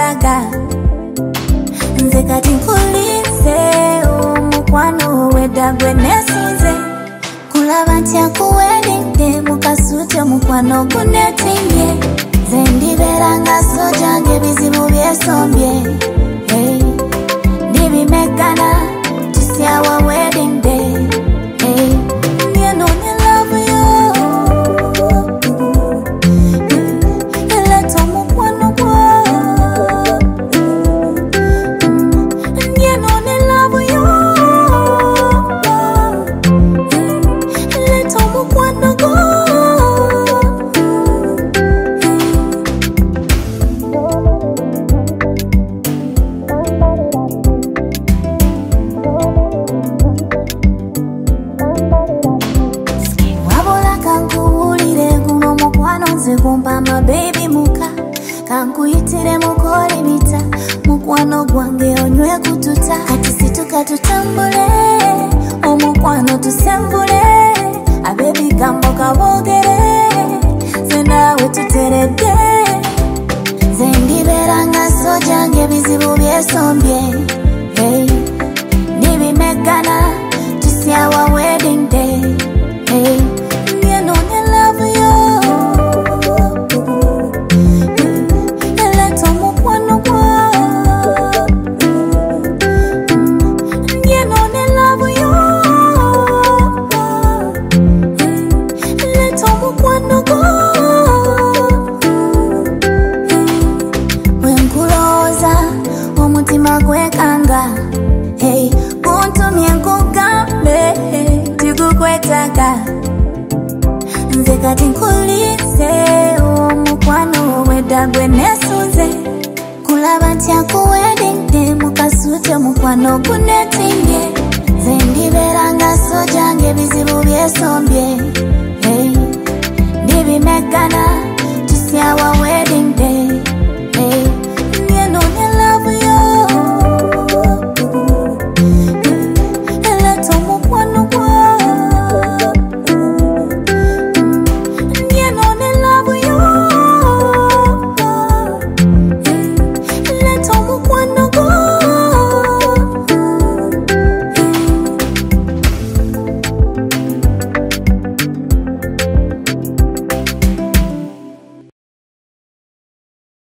gukwetaga nze kati nkulize omukwano wedagwe nesuze kulaba ntya ku wedding day mukasute mukwano gunetimye nze ndibera nga soja ng'ebizibu byesombye hey. Nibimekana to see our wedding day hey. You know me love you let omukwano gwo you know me love you let omukwano gwo Kumpa my baby muka kankuyitire mukole bita mukwano gwange onywe kututa kati situka tutambule omukwano tusembule abebi gambo kabogere zenawe tuteredde zendiberanga soja ng'ebizibu byesombye hey. Nibimekana to see our wedding day hey. You know me love you hey, kuntumye nkugambe tigukwetaga nze kati nkulize omukwano wedagwe nesuze kulaba ntya ku wedding day mukasute mukwano gunetimye nze ndibera nga soja